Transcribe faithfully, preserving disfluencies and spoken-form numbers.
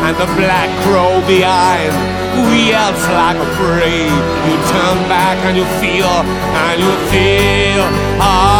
and the black crow behind yells like a prey. You turn back and you feel, and you feel. Ah,